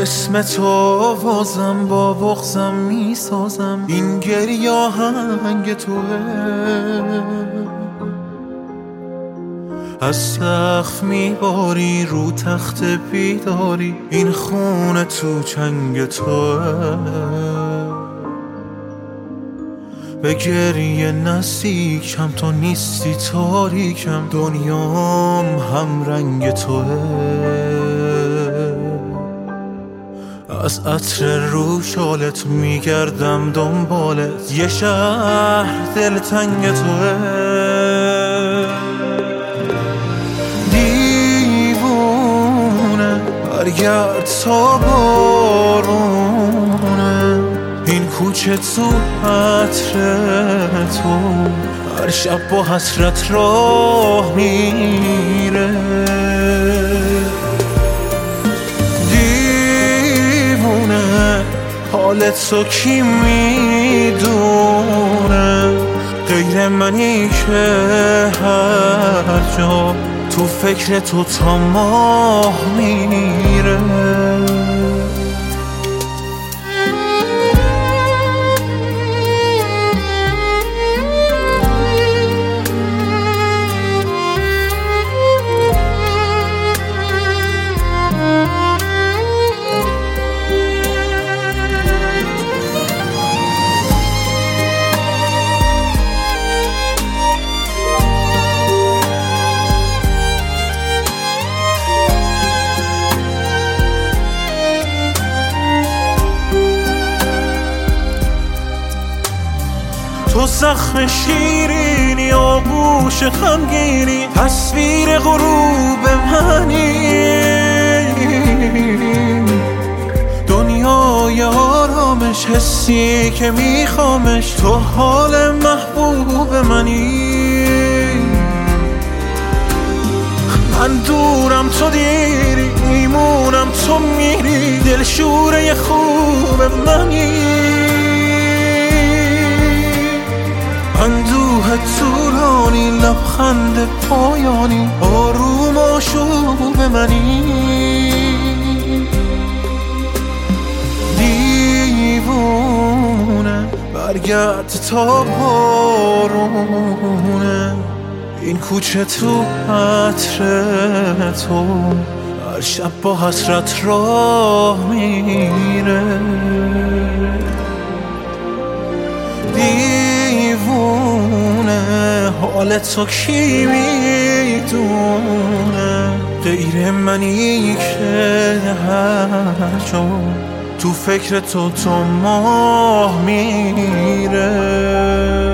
اسم تو آوازم با بغضم میسازم، این گریه آهنگ توه. از سقف میباری رو تخت بیداری، این خونه تو چنگ توه. به گریه نزدیکم تو نیستی تاریکم، دنیام هم رنگ توه. از عطر رو شالت میگردم دنبالت، یه شهر دلتنگ توه. دیوونه برگرد تا بارونه، این کوچه تو عطر تو هر شب با حسرت راه میره. دیوونه حالت تو کی میدونه، غیر منی که هر جا تو فکر تو تا ماه میره. تو زخم شیرینی آغوش خمگینی، تصویر غروب منی. دنیای آرامش حسی که میخوامش، تو حال محبوب منی. من دورم تو دیری، میمونم تو میری، دلشوره خوب منی. اندوه طولانی لبخند پایانی، آروم آشوب منی. دیوونه برگرد تا بارونه، این کوچه تو عطر تو هر شب با حسرت راه میره. دیوونه حالت تو کی میدونه، غیر منی که هر جا تو فکر تو ماه میره.